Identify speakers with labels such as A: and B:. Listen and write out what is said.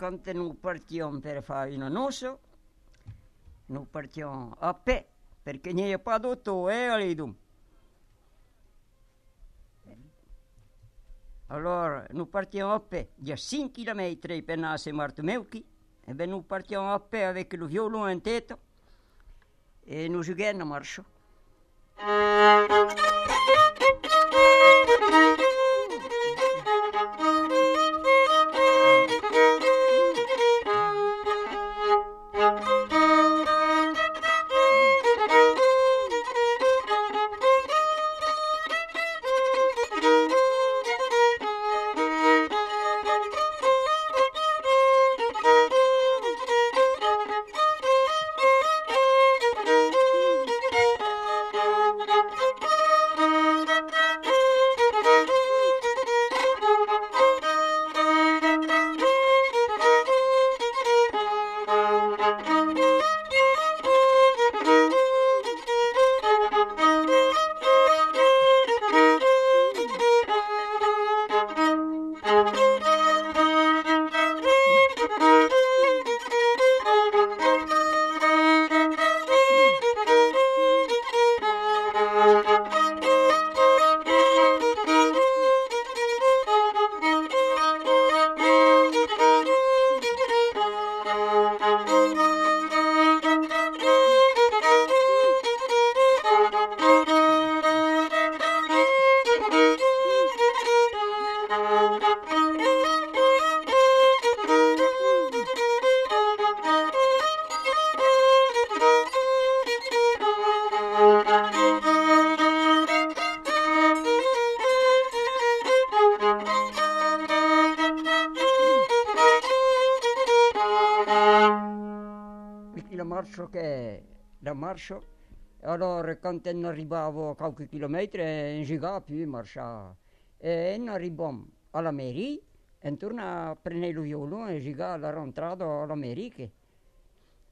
A: quando noi partiamo per fare una noce, noi partiamo a piedi, perché non è pas d'auto, Alidum. Allora, noi partiamo a piedi, di 5 km per andare a Martomeuchi, e ben noi partiamo a piedi avec le violon in tête, e noi giochiamo a marcia. La marcia, allora quando arrivavo a qualche chilometro non giocavo più, marciavo. E noi arriviamo alla mairie e torno a prendere il violone e giocare alla rentrata alla mairie.